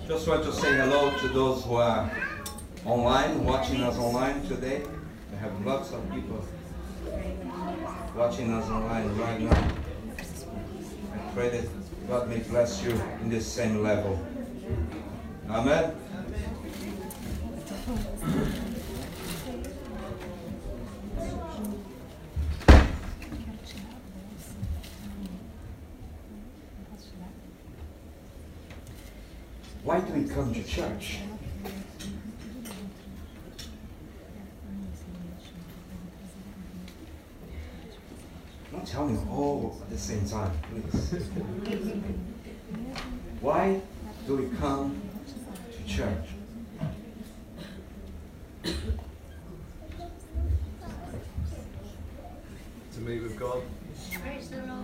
Just want to say hello to those who are online, watching us online today. We have lots of people watching us online right now. I pray that God may bless you in the same level. Amen. Why do we come to church? Don't tell me all at the same time, please. Why do we come to church? To meet with God. Praise the Lord.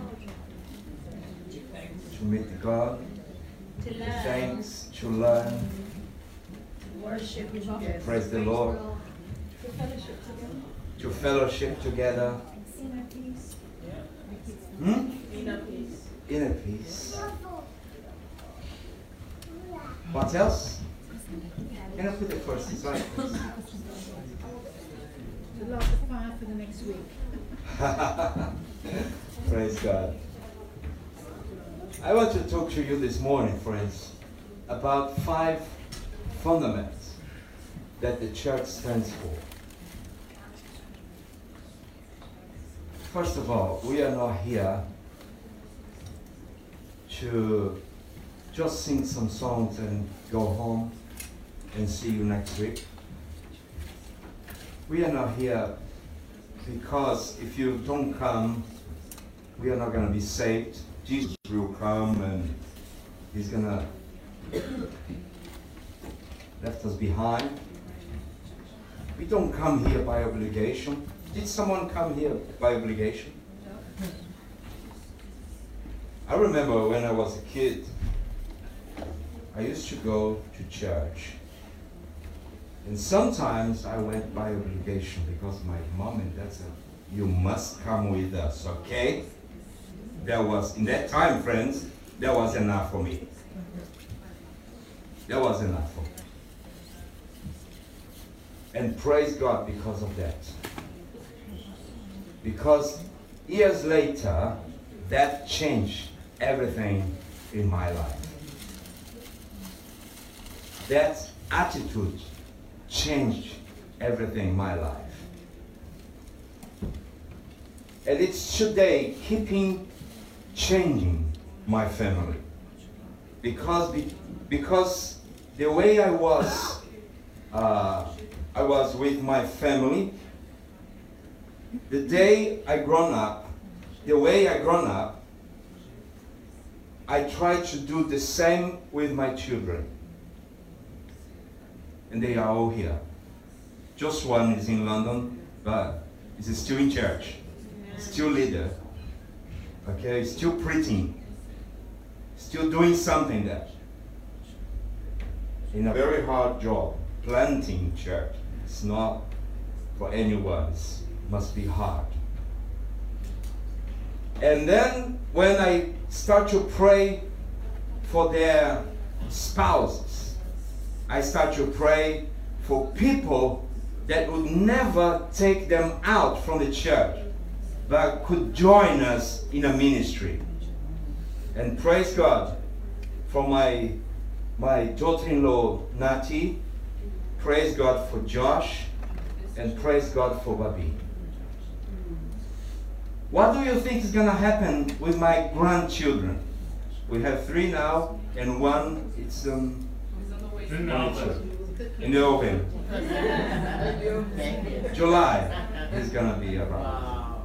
To meet God. To Give learn. thanks, to learn. Worship together. Praise the Lord. To fellowship together. To fellowship together. Inner peace. Inner peace. Inner peace. What else? Can I put the first slide, please? To light the fire for the next week. Praise God. I want to talk to you this morning, friends, about 5 fundamentals that the church stands for. First of all, we are not here to just sing some songs and go home and see you next week. We are not here because if you don't come, we are not going to be saved. Jesus will come and he's going to left us behind. We don't come here by obligation. Did someone come here by obligation? I remember when I was a kid, I used to go to church. And sometimes I went by obligation because my mom and dad said, you must come with us, okay? There was, in that time, friends, there was enough for me. There was enough for me. And praise God because of that. Because years later, that changed everything in my life. That attitude changed everything in my life. And it's today keeping changing my family. Because the way I was with my family, the day I grown up, the way I grown up, I try to do the same with my children. And they are all here. Just one is in London, but is still in church, still leader, okay, still preaching, still doing something there. In a very hard job, planting church. It's not for anyone, it must be hard. And then when I start to pray for their spouses, I start to pray for people that would never take them out from the church, but could join us in a ministry. And praise God for my daughter-in-law, Nati. Praise God for Josh. And praise God for Babi. What do you think is going to happen with my grandchildren? We have 3 now, and one, it's in the oven. July is going to be around.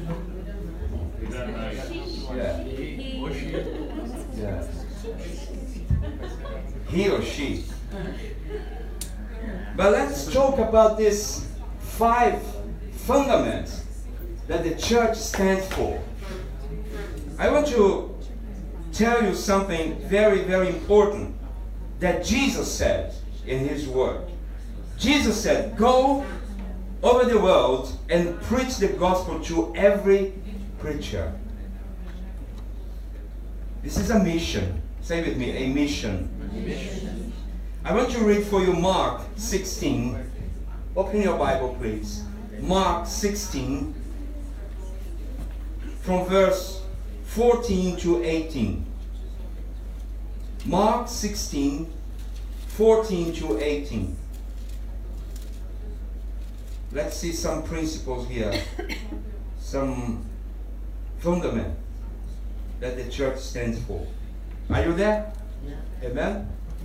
Yeah. Yeah. He or she. But let's talk about these 5 fundamentals that the church stands for. I want to tell you something very, very important that Jesus said in his word. Jesus said, go over the world and preach the gospel to every creature. This is a mission. It's Say with me, a mission. I want you to read for you Mark 16. Open your Bible, please. Mark 16, from verse 14 to 18. Mark 16, 14 to 18. Let's see some principles here, some fundament that the church stands for. Are you there? Yeah. Amen?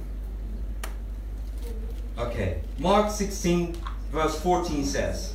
Okay. Mark 16, verse 14 says,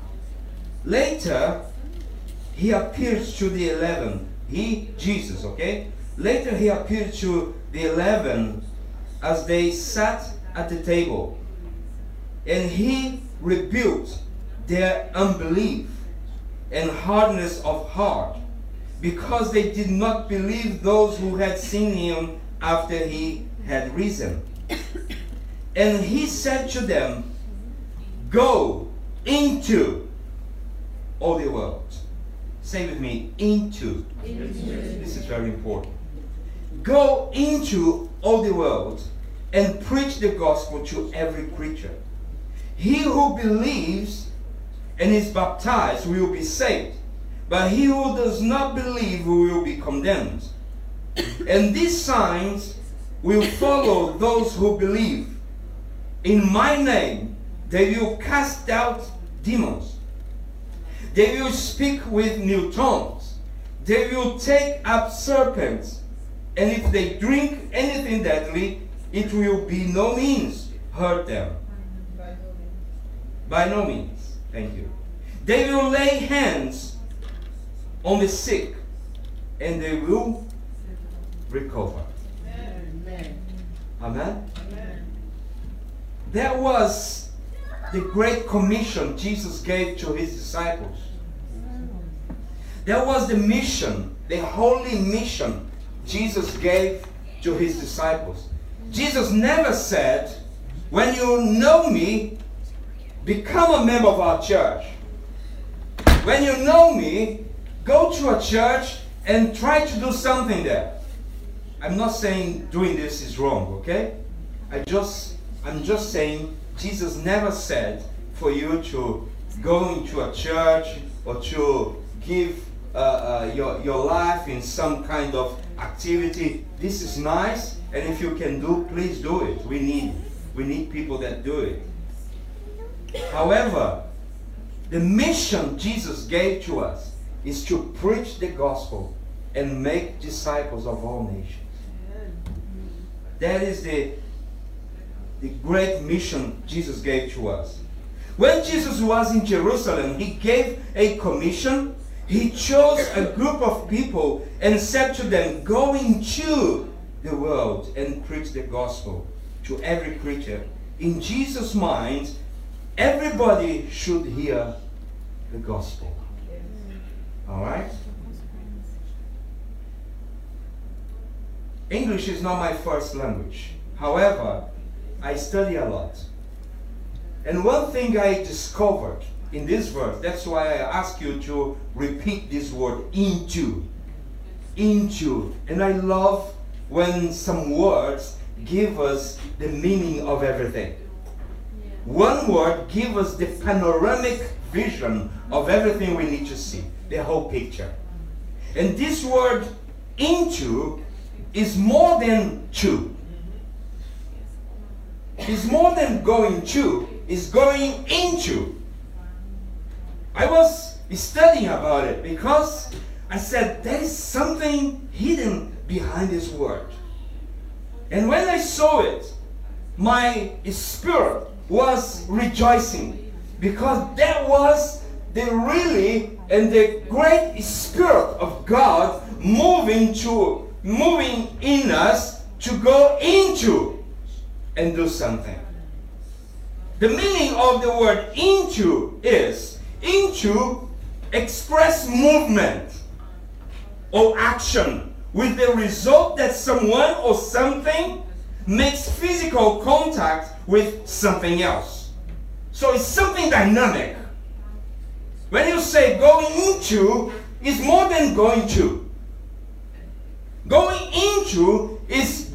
later he appeared to the 11. Jesus, okay? Later he appeared to the 11 as they sat at the table, and he rebuked their unbelief and hardness of heart, because they did not believe those who had seen him after he had risen. And he said to them, go into all the world. Say with me, into. This is very important. Go into all the world and preach the gospel to every creature. He who believes and is baptized will be saved, but he who does not believe will be condemned. And these signs will follow those who believe. In my name they will cast out demons. They will speak with new tongues. They will take up serpents. And if they drink anything deadly, it will by no means hurt them. By no means. Thank you. They will lay hands on the sick, and they will recover. Amen. Amen. Amen. That was the great commission Jesus gave to his disciples. That was the mission, the holy mission Jesus gave to his disciples. Jesus never said, when you know me, become a member of our church. When you know me, go to a church and try to do something there. I'm not saying doing this is wrong, okay? I'm just saying Jesus never said for you to go into a church or to give your life in some kind of activity. This is nice, and if you can do, please do it. We need people that do it. However, the mission Jesus gave to us is to preach the gospel and make disciples of all nations. That is the great mission Jesus gave to us. When Jesus was in Jerusalem, he gave a commission. He chose a group of people and said to them, go into the world and preach the gospel to every creature. In Jesus' mind, everybody should hear the gospel. All right? English is not my first language. However, I study a lot. And one thing I discovered in this verse, that's why I ask you to repeat this word, into. Into. And I love when some words give us the meaning of everything. One word gives us the panoramic vision of everything we need to see, the whole picture. And this word, into, is more than to. It's more than going to, it's going into. I was studying about it because I said there is something hidden behind this word. And when I saw it, my spirit was rejoicing, because that was the really and the great Spirit of God moving in us to go into and do something. The meaning of the word into is into express movement or action with the result that someone or something makes physical contact with something else. So it's something dynamic. When you say going into, it's more than going to. Going into is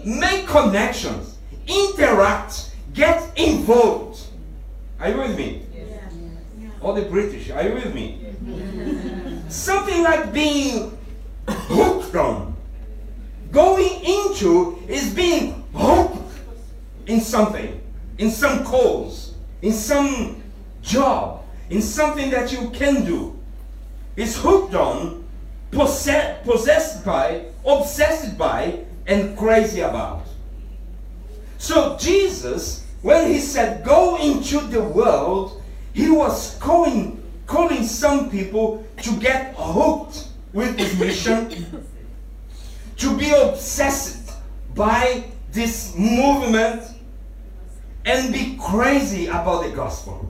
make connections, interact, get involved. Are you with me? All the British, are you with me? Something like being hooked on. Going into is being hooked in something, in some cause, in some job, in something that you can do. Is hooked on, possessed by, obsessed by, and crazy about. So Jesus, when he said go into the world, he was calling some people to get hooked with his mission, to be obsessed by this movement, and be crazy about the gospel.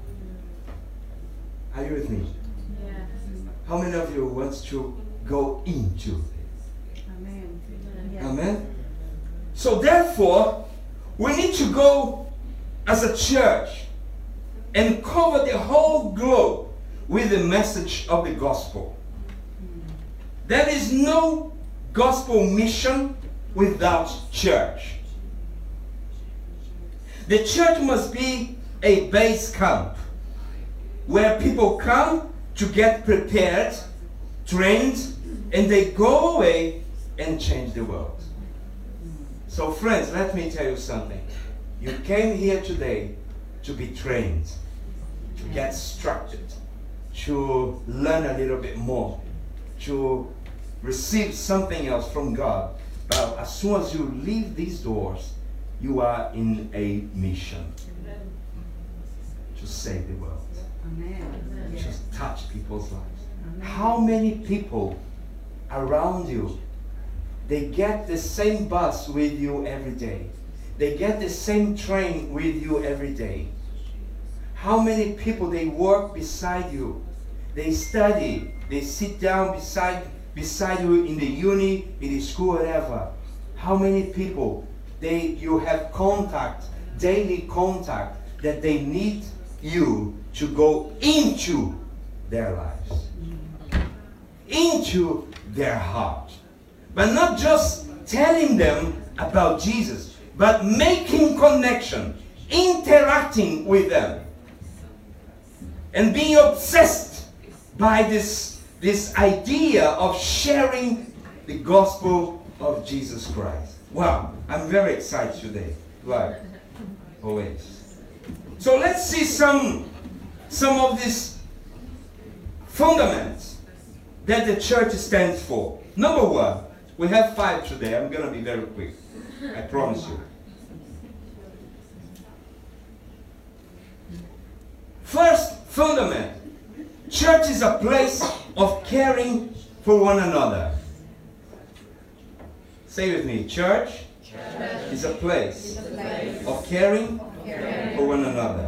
Are you with me? How many of you want to go into? Amen. Amen? So therefore, we need to go as a church and cover the whole globe with the message of the gospel. There is no gospel mission without church. The church must be a base camp where people come to get prepared, trained, and they go away and change the world. So friends, let me tell you something. You came here today to be trained, to get structured, to learn a little bit more, to receive something else from God. But as soon as you leave these doors, you are in a mission to save the world. Amen. Just touch people's lives. How many people around you, they get the same bus with you every day? They get the same train with you every day. How many people they work beside you? They study, they sit down beside you in the uni, in the school, whatever. How many people you have contact, daily contact, that they need you to go into their lives, into their heart. But not just telling them about Jesus, but making connection, interacting with them, and being obsessed by this idea of sharing the gospel of Jesus Christ. Wow, I'm very excited today, like always. So let's see some of these fundamentals that the church stands for. Number one, we have 5 today. I'm going to be very quick. I promise you. First fundament. Church is a place of caring for one another. Say with me. Church is a place of caring for one another.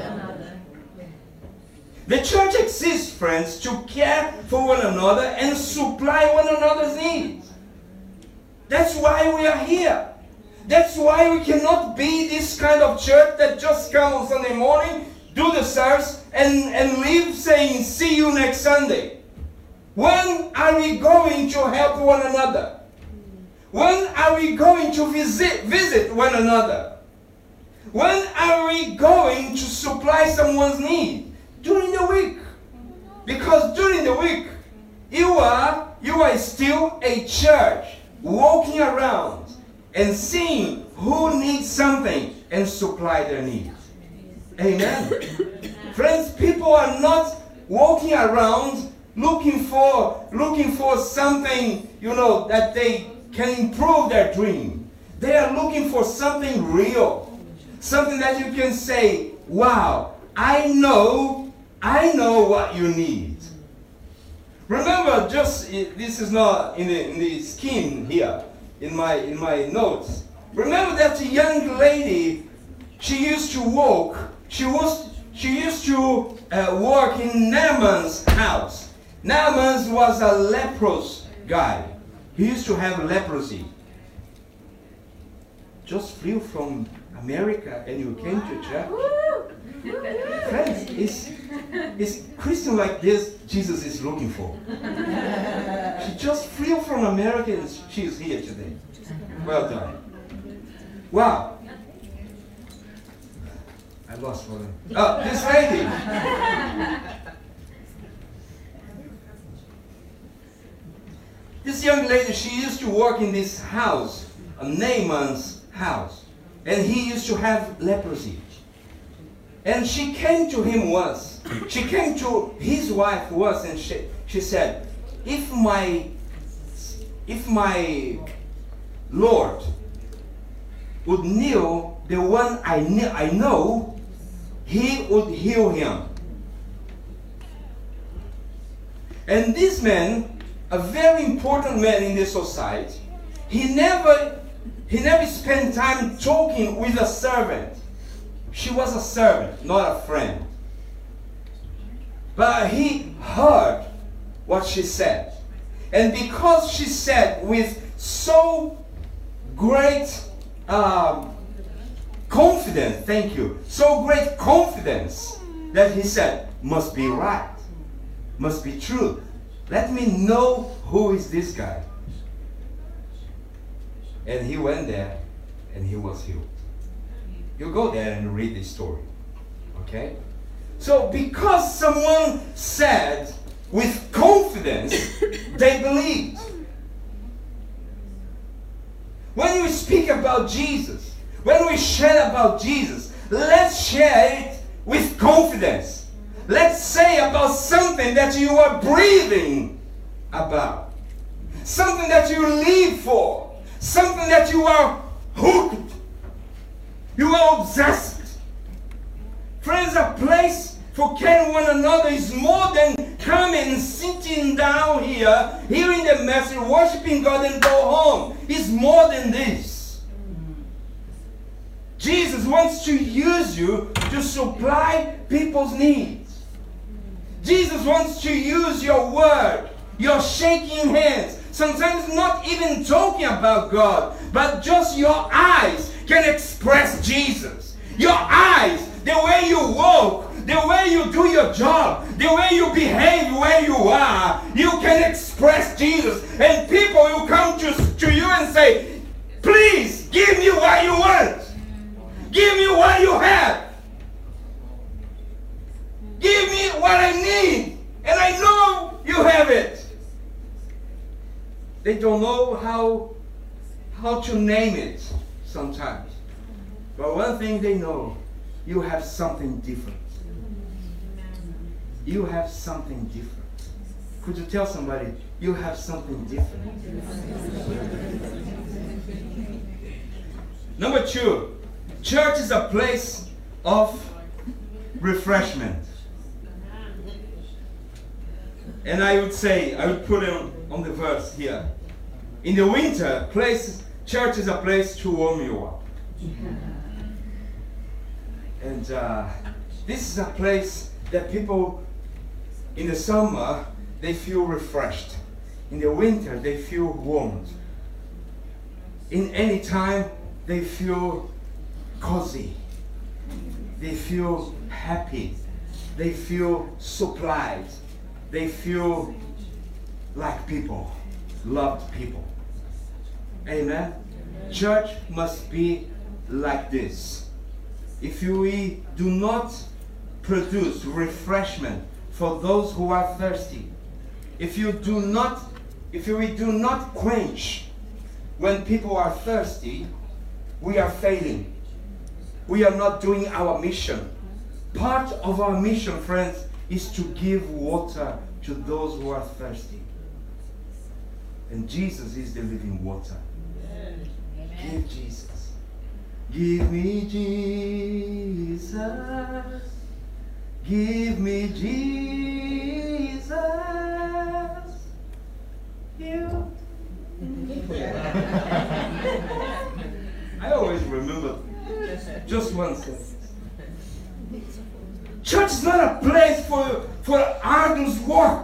The church exists, friends, to care for one another and supply one another's needs. That's why we are here. That's why we cannot be this kind of church that just comes on Sunday morning, do the service, and leave saying, see you next Sunday. When are we going to help one another? When are we going to visit one another? When are we going to supply someone's need? During the week. Because during the week, you are still a church walking around and seeing who needs something and supply their needs. Amen. Friends, people are not walking around looking for something, that they can improve their dream. They are looking for something real. Something that you can say, wow, I know what you need. Remember, this is not in the scheme here, in my notes. Remember that young lady, she used to work in Naaman's house. Naaman was a leprous guy. He used to have leprosy. Just flew from America and you came to church. Friends, It's Christian like this Jesus is looking for. She just flew from America and she is here today. Well done. Wow. I lost one. Oh, this lady. This young lady, she used to work in this house, Naaman's house. And he used to have leprosy. And she came to him once. She came to his wife once and she said, if my Lord would kneel the one I know, he would heal him. And this man, a very important man in the society, he never spent time talking with a servant. She was a servant, not a friend. But he heard what she said. And because she said with so great confidence, thank you, so great confidence, that he said, must be right, must be true. Let me know who is this guy. And he went there and he was healed. You go there and read the story. Okay? So because someone said with confidence, they believed. When we speak about Jesus, when we share about Jesus, let's share it with confidence. Let's say about something that you are breathing about. Something that you live for. Something that you are hooked. You are obsessed. Friends, a place for caring one another is more than coming and sitting down here, hearing the message, worshiping God and go home. It's more than this. Jesus wants to use you to supply people's needs. Jesus wants to use your word, your shaking hands, sometimes not even talking about God, but just your eyes can express Jesus. Your eyes, the way you walk, the way you do your job, the way you behave where you are, you can express Jesus. And people will come to you and say, please give me what you want. Give me what you have. Give me what I need. And I know you have it. They don't know how to name it sometimes. But one thing they know, you have something different. You have something different. Could you tell somebody, you have something different? Number 2, church is a place of refreshment. And I would put it on the verse here. In the winter, church is a place to warm you up. And this is a place that people in the summer, they feel refreshed. In the winter, they feel warmed. In any time, they feel cozy. They feel happy. They feel supplied. They feel like people, loved people. Amen? Church must be like this. If we do not produce refreshment for those who are thirsty, if we do not quench when people are thirsty, we are failing. We are not doing our mission. Part of our mission, friends, is to give water to those who are thirsty. And Jesus is the living water. Amen. Give Jesus. Give me Jesus. Give me Jesus. You. I always remember just one sentence. Church is not a place for arduous work.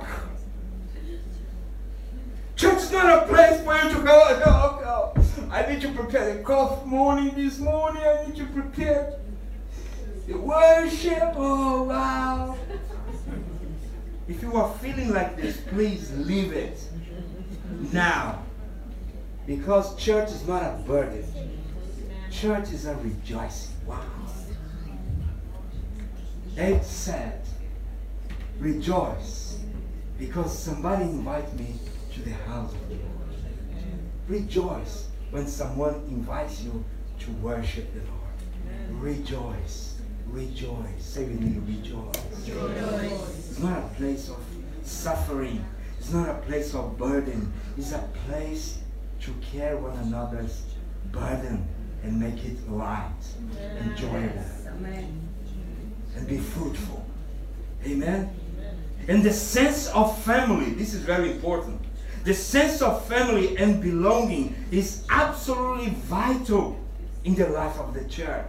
Church is not a place for you to go, I need to prepare the coffee this morning, I need to prepare the worship, oh wow. If you are feeling like this, please leave it now. Because church is not a burden. Church is a rejoicing. Wow. David said, rejoice because somebody invited me to the house of the Lord. Rejoice when someone invites you to worship the Lord. Rejoice. Rejoice. Say with me, rejoice. Rejoice. It's not a place of suffering. It's not a place of burden. It's a place to carry one another's burden and make it light, enjoyable, and be fruitful. Amen? And the sense of family, this is very important. The sense of family and belonging is absolutely vital in the life of the church.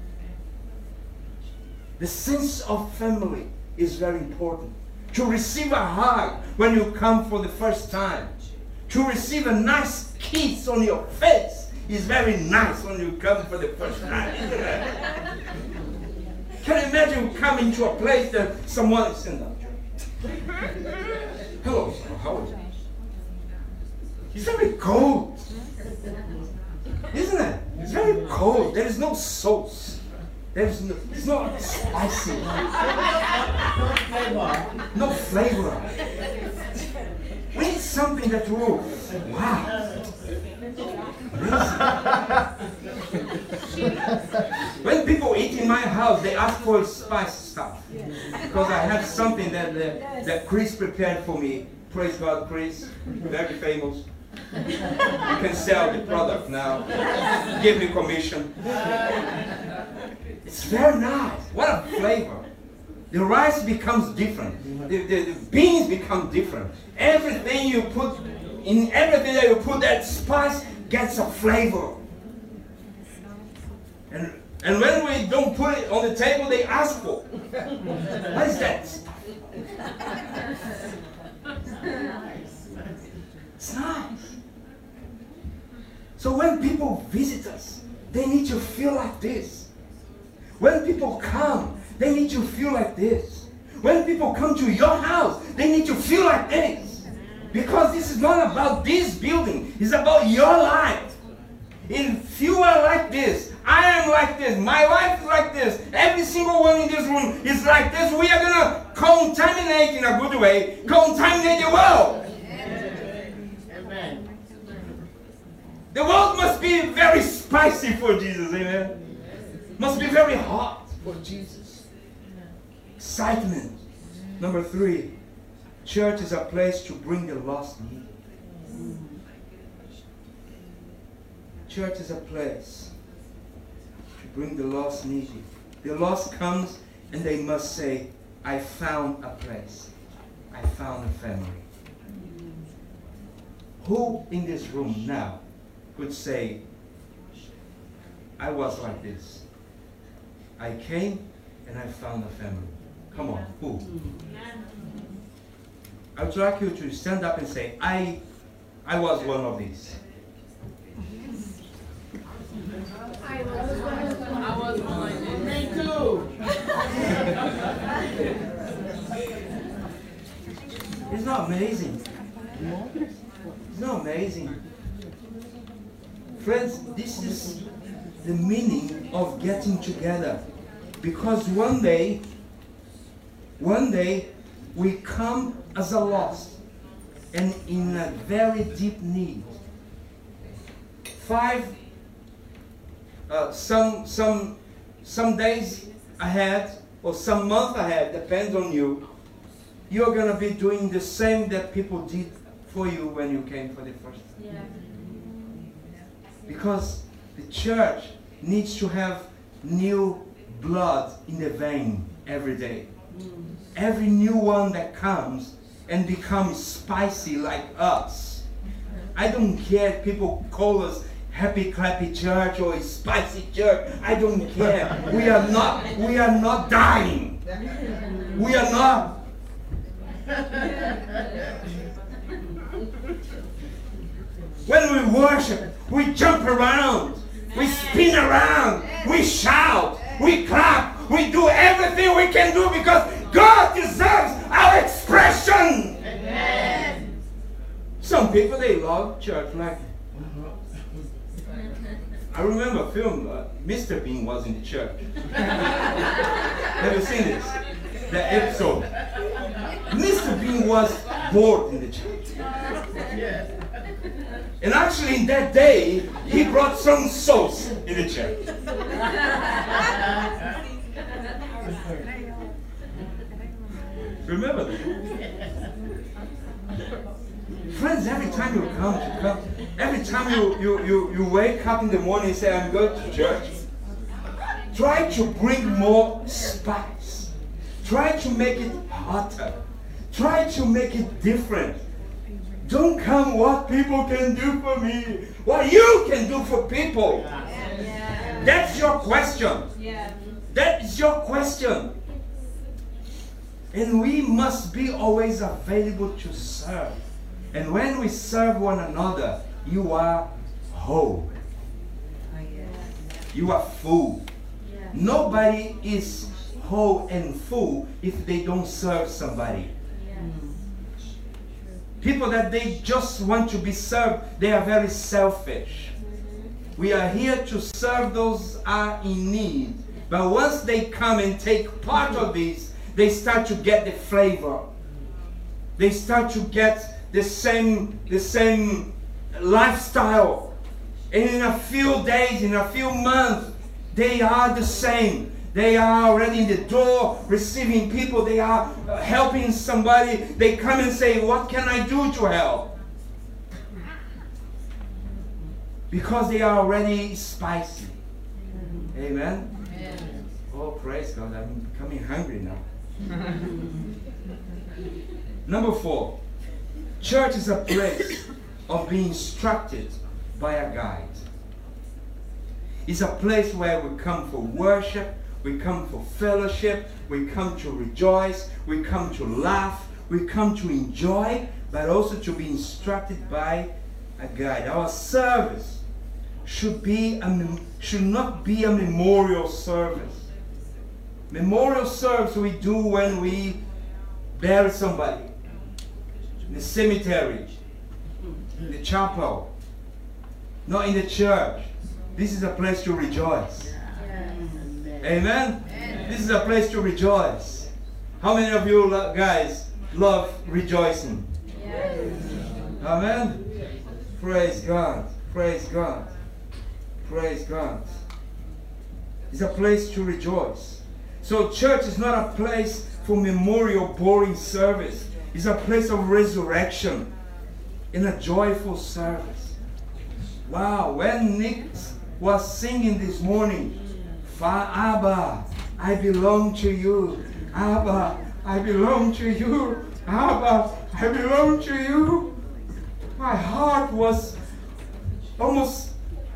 The sense of family is very important. To receive a hug when you come for the first time. To receive a nice kiss on your face is very nice when you come for the first time. Can you imagine coming to a place that someone is sitting down? Hello, how are you? It's very cold. Isn't it? It's very cold. There is no sauce. It's not spicy. No flavor. We need something that will, wow. When people eat in my house, they ask for spicy stuff. Because I have something that Chris prepared for me. Praise God, Chris. Very famous. You can sell the product now. Give me commission. It's very nice. What a flavor. The rice becomes different. The beans become different. Everything you put, in everything that you put that spice gets a flavor. And when we don't put it on the table, they ask for. What is that stuff? It's nice. So when people visit us, they need to feel like this. When people come, they need to feel like this. When people come to your house, they need to feel like this. Because this is not about this building. It's about your life. If you are like this, I am like this, my wife is like this, every single one in this room is like this, we are going to contaminate in a good way, contaminate the world. Amen. The world must be very spicy for Jesus, amen? Must be very hot for Jesus. Excitement. Number 3, church is a place to bring the lost needy. Church is a place to bring the lost needy. The lost comes and they must say, I found a place. I found a family. Who in this room now could say, I was like this. I came and I found a family. Come on, who? I would like you to stand up and say, I was one of these. I was one. Me too. It's not amazing. It's not amazing. Friends, this is the meaning of getting together. Because one day we come as a lost and in a very deep need. Some days ahead or some month ahead, depends on you, you're going to be doing the same that people did for you when you came for the first time. Yeah. Because the church needs to have new blood in the vein every day. Every new one that comes and becomes spicy like us. I don't care if people call us Happy Clappy Church or Spicy Church. I don't care. We are not dying. We are not. When we worship, we jump around, we spin around, we shout, we clap, we do everything we can do because God deserves our expression. Amen. Some people, they love church like. I remember a film, Mr. Bean was in the church. Have you seen this? The episode. Mr. Bean was bored in the church. And actually, in that day, he brought some sauce in the church. Remember that? Friends, every time you come, every time you wake up in the morning and say, I'm going to church, try to bring more spice. Try to make it hotter. Try to make it different. Don't come what people can do for me, what you can do for people. That's your question. That is your question. And we must be always available to serve. And when we serve one another, you are whole. You are full. Nobody is whole and full if they don't serve somebody. People that they just want to be served, they are very selfish. We are here to serve those who are in need. But once they come and take part of this, they start to get the flavor. They start to get the same lifestyle. And in a few days, in a few months, they are the same. They are already in the door receiving people. They are helping somebody. They come and say, what can I do to help? Because they are already spicy. Amen? Oh, praise God. I'm becoming hungry now. Number 4. Church is a place of being instructed by a guide. It's a place where we come for worship, we come for fellowship, we come to rejoice, we come to laugh, we come to enjoy, but also to be instructed by a guide. Our service should not be a memorial service. Memorial service we do when we bury somebody. In the cemetery, in the chapel, not in the church. This is a place to rejoice. Amen? This is a place to rejoice. How many of you guys love rejoicing? Amen? Praise God. Praise God. Praise God. It's a place to rejoice. So church is not a place for memorial boring service. It's a place of resurrection in a joyful service. Wow, when Nick was singing this morning, Abba, I belong to you. Abba, I belong to you. Abba, I belong to you. My heart was almost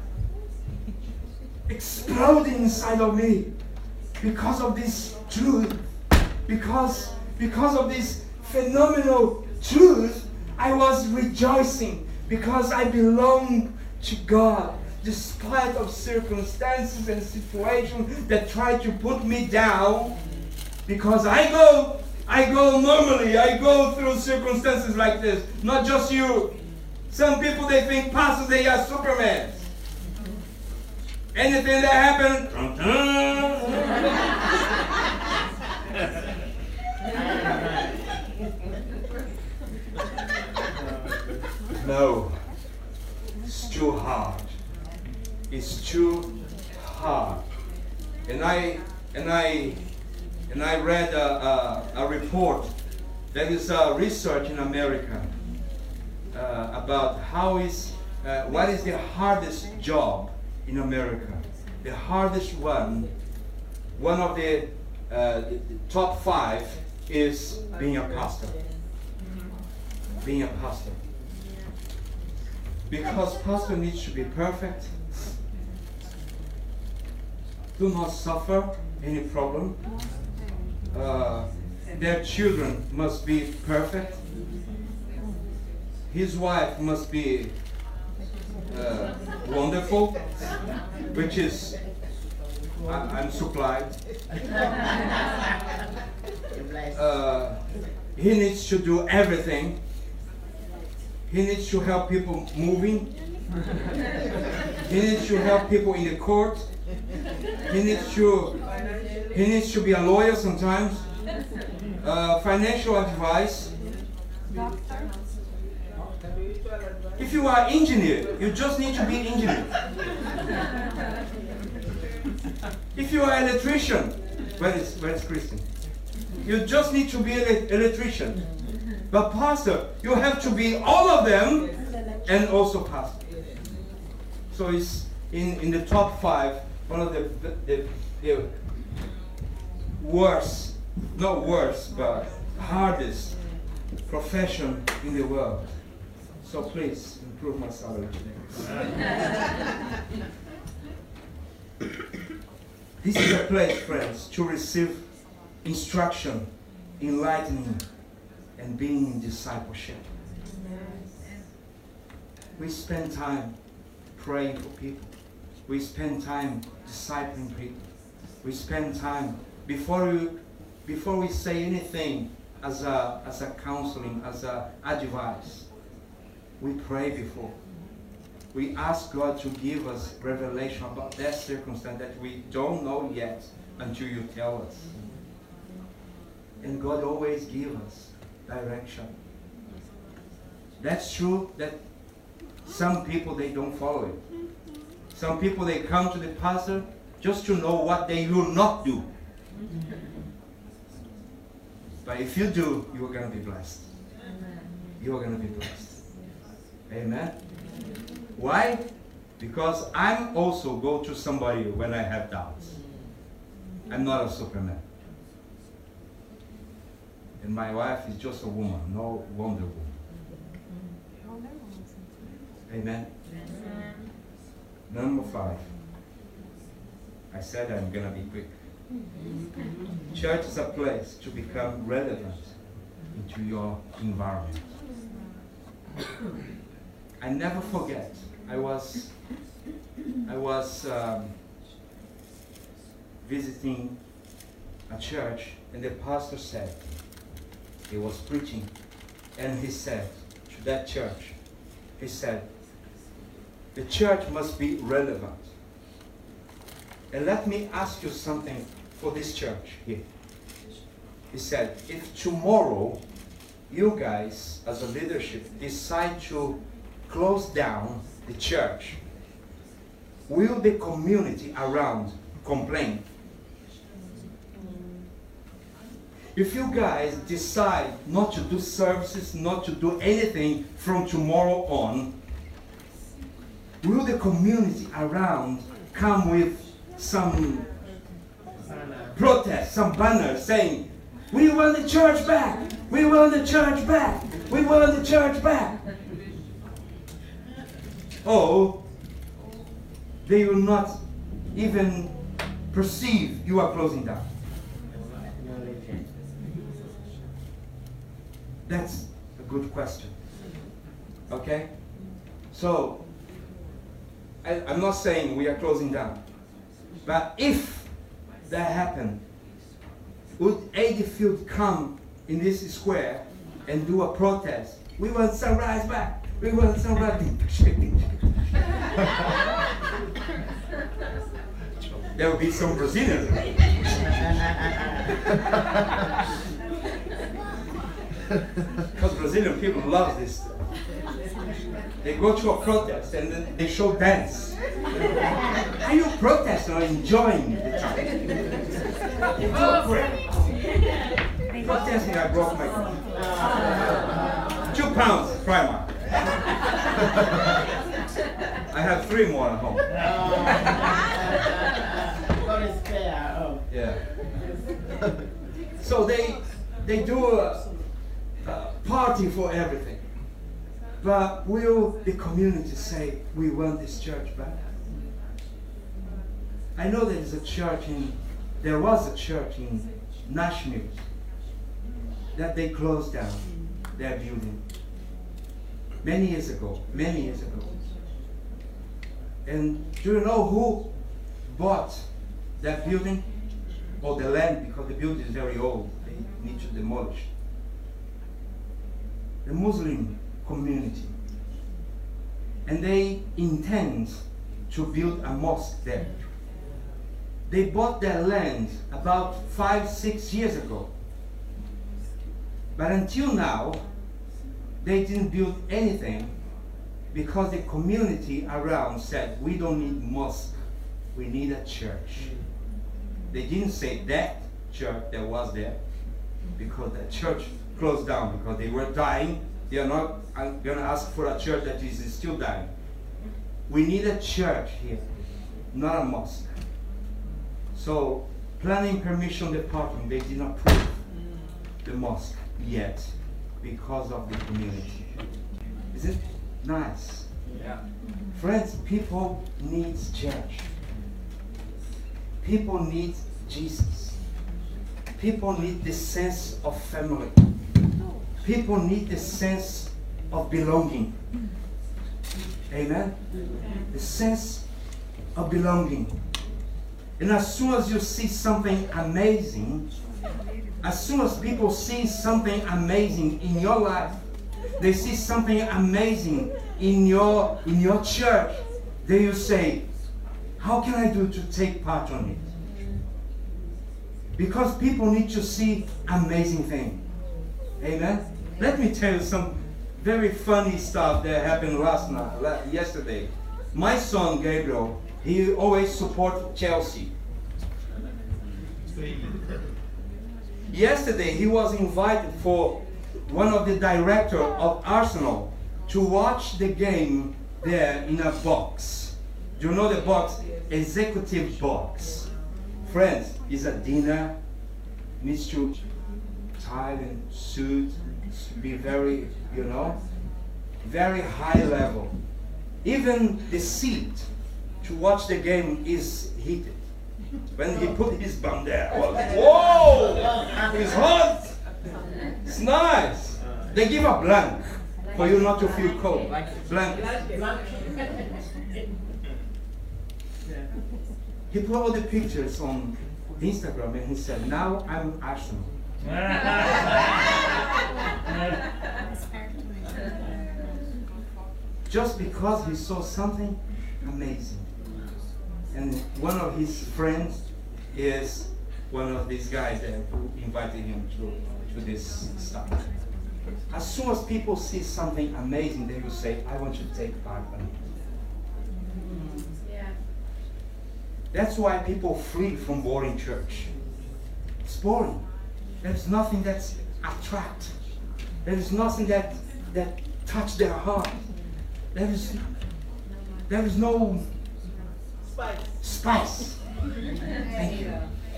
exploding inside of me because of this truth. Because of this phenomenal truth, I was rejoicing because I belong to God, despite of circumstances and situations that try to put me down. Because I go normally, I go through circumstances like this. Not just you. Some people, they think pastors, they are Superman. Anything that happens, no, it's too hard. It's too hard. And I read a report. There is a research in America about what is the hardest job in America. The hardest one of the top 5 is being a pastor. Being a pastor. Because pastor needs to be perfect. Do not suffer any problem. Their children must be perfect. His wife must be wonderful, which is I'm supplied. He needs to do everything. He needs to help people moving. He needs to help people in the court. He needs to be a lawyer sometimes. Financial advice. If you are engineer, you just need to be engineer. If you are electrician, where is Christian? You just need to be an electrician. But pastor, you have to be all of them and also pastor. So it's in the top 5, one of the worst, not worst, but hardest profession in the world. So please improve my salary today. This is a place, friends, to receive instruction, enlightening, and being in discipleship. We spend time praying for people. We spend time discipling people. We spend time before we say anything as a counseling, as a advice. We pray before. We ask God to give us revelation about that circumstance that we don't know yet until you tell us. And God always gives us direction. That's true that some people, they don't follow it. Some people, they come to the pastor just to know what they will not do. But if you do, you are going to be blessed. You are going to be blessed. Amen. Why? Because I'm also go to somebody when I have doubts. I'm not a Superman. And my wife is just a woman, no Wonder Woman. Amen. Number 5. I said I'm going to be quick. Church is a place to become relevant into your environment. I never forget. I was visiting a church, and the pastor said, he was preaching, and he said to that church, he said, the church must be relevant. And let me ask you something for this church here. He said, if tomorrow you guys as a leadership decide to close down the church, will the community around complain? If you guys decide not to do services, not to do anything from tomorrow on, will the community around come with some protest, some banners saying, we want the church back, we want the church back, we want the church back? Or they will not even perceive you are closing down. That's a good question. Okay? So, I'm not saying we are closing down. But if that happened, would AD Field come in this square and do a protest? We want Sunrise back. We want Sunrise. There will be some Brazilians. Because Brazilian people love this stuff. They go to a protest and then they show dance. Are you protesting or enjoying the time? Enjoy prayer. Protesting, I broke my car. 2 pounds, Primark. I have 3 more at home. Yeah. So they do a party for everything. But will the community say, we want this church back? I know there was a church in Nashville that they closed down their building many years ago. And do you know who bought that building? Or the land, because the building is very old. They need to demolish. the Muslim community. And they intend to build a mosque there. They bought their land about 5-6 years ago. But until now, they didn't build anything because the community around said, we don't need mosque, we need a church. They didn't say that church that was there, because the church closed down because they were dying. They are not going to ask for a church that is still dying. We need a church here, not a mosque. So, planning permission department, they did not approve the mosque yet because of the community. Is it nice? Yeah. Friends, people need church. People need Jesus. People need the sense of family. People need the sense of belonging. Amen? The sense of belonging. And as soon as you see something amazing, as soon as people see something amazing in your life, they see something amazing in your church, then you say, how can I do to take part on it? Because people need to see amazing things. Amen? Let me tell you some very funny stuff that happened yesterday. My son Gabriel, he always supports Chelsea. Yesterday he was invited for one of the directors of Arsenal to watch the game there in a box. Do you know the box? Executive box. Friends, it's a dinner, needs to tie and suit, be very, very high level. Even the seat to watch the game is heated. When he put his bum there, I was, whoa! It's hot! It's nice. They give a blank for you not to feel cold. Blanket. He put all the pictures on Instagram and he said, now I'm Arsenal. Just because he saw something amazing. And one of his friends is one of these guys that who invited him to this stuff. As soon as people see something amazing, they will say, I want to take part in it. Yeah. That's why people flee from boring church. It's boring. There's nothing that's attractive. There is nothing that touch their heart. There is no spice. Thank you.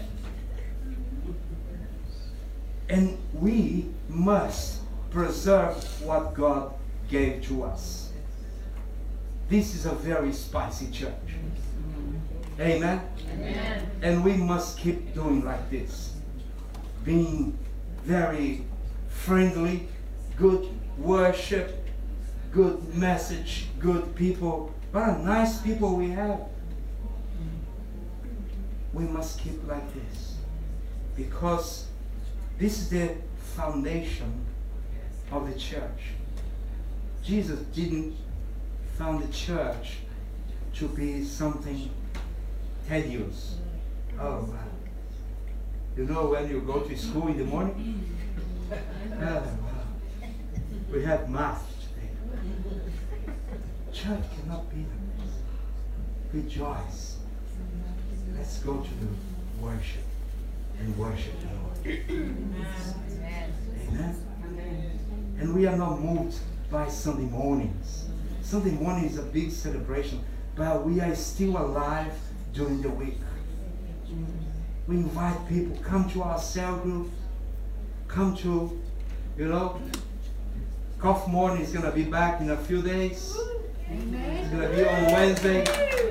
And we must preserve what God gave to us. This is a very spicy church. Amen? Amen. And we must keep doing like this. Being very friendly, good worship, good message, good people. What a nice people we have. We must keep like this. Because this is the foundation of the church. Jesus didn't found the church to be something tedious. Oh, wow. You know when you go to school in the morning? Oh, wow. We have math today. Church cannot be like this. Rejoice. Let's go to the worship and worship the Lord. Amen. And we are not moved by Sunday mornings. Sunday morning is a big celebration, but we are still alive during the week. We invite people, come to our cell group, come to, Cough Morning is going to be back in a few days. It's going to be on Wednesday.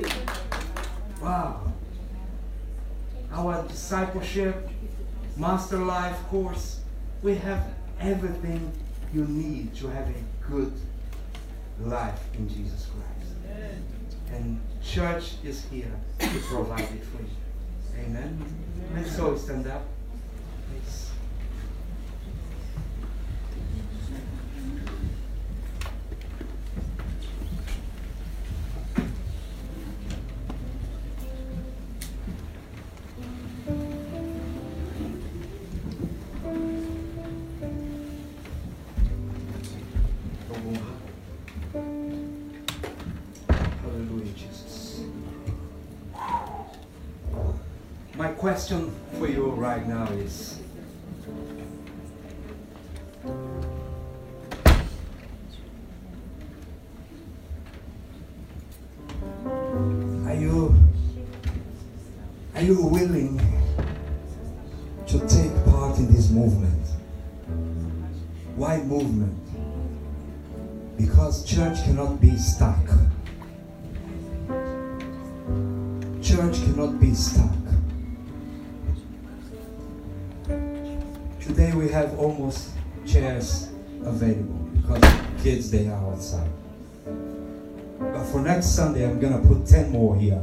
Wow. Our discipleship, Master Life course, we have everything you need to have a good life in Jesus Christ. And church is here to provide it for you. Amen. Let's all stand up, please. Hallelujah, Jesus. My question for you right now is, are you willing to take part in this movement? Why movement? Because church cannot be stuck. Church cannot be stuck. Today we have almost chairs available because kids, they are outside. But for next Sunday, I'm going to put 10 more here.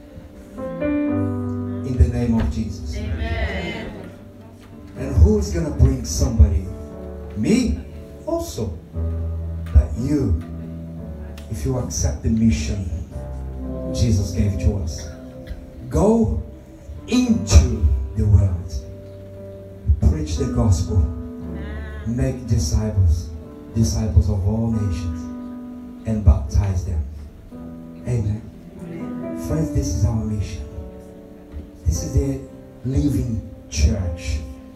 In the name of Jesus. Amen. And who's going to bring somebody? Me? Also. That you, if you accept the mission Jesus gave to us, go into the world, preach the gospel, make disciples of all nations, and baptize them. Amen. Friends, this is our mission. This is the living church.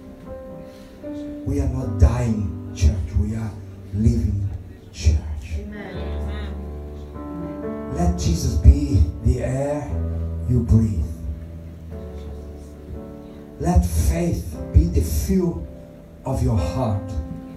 We are not dying church. We are living church. Amen. Let Jesus be the air you breathe. Let faith be the fuel of your heart.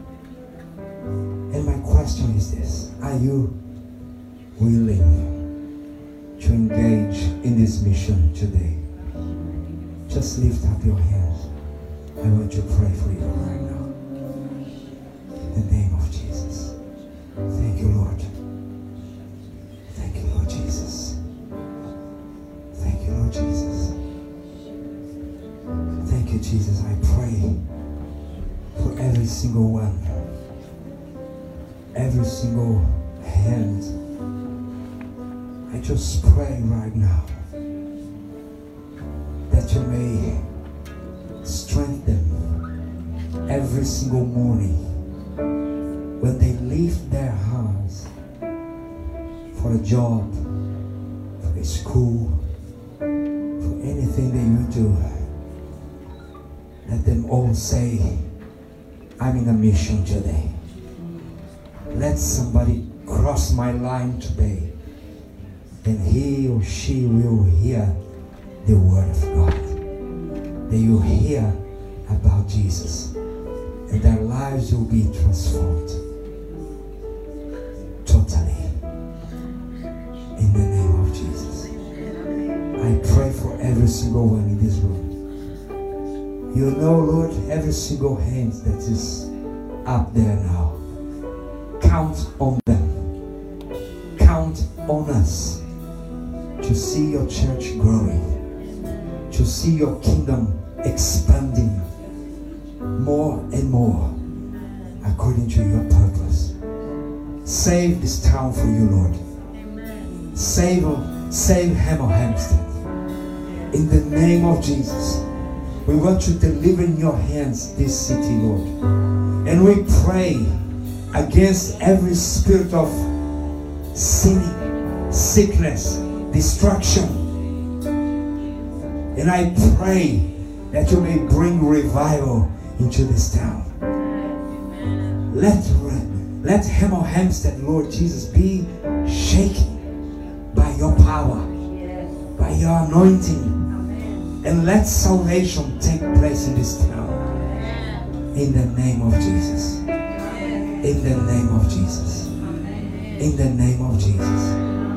And my question is this: are you willing to engage in this mission today? Just lift up your hands. I want to pray for you right now. In the name of Jesus. Thank you, Lord. Thank you, Lord Jesus. Thank you, Lord Jesus. Thank you, Jesus. I pray for every single one. Every single hand. I just pray right now that you may strengthen every single morning when they leave their house for a job, for a school, for anything that you do. Let them all say, I'm in a mission today. Let somebody cross my line today, and he or she will hear the word of God. They will hear about Jesus, and their lives will be transformed totally. In the name of Jesus. I pray for every single one in this room. You know, Lord, every single hand that is up there now. Count on them. Count on us to see your church growing, to see your kingdom expanding more and more according to your purpose. Save this town for you, Lord. Amen. Save Hemel Hempstead. In the name of Jesus, we want to deliver in your hands this city, Lord. And we pray against every spirit of sinning, sickness, destruction. And I pray that you may bring revival into this town. Let Hemel Hempstead, Lord Jesus, be shaken by your power, by your anointing. And let salvation take place in this town. In the name of Jesus. In the name of Jesus. In the name of Jesus.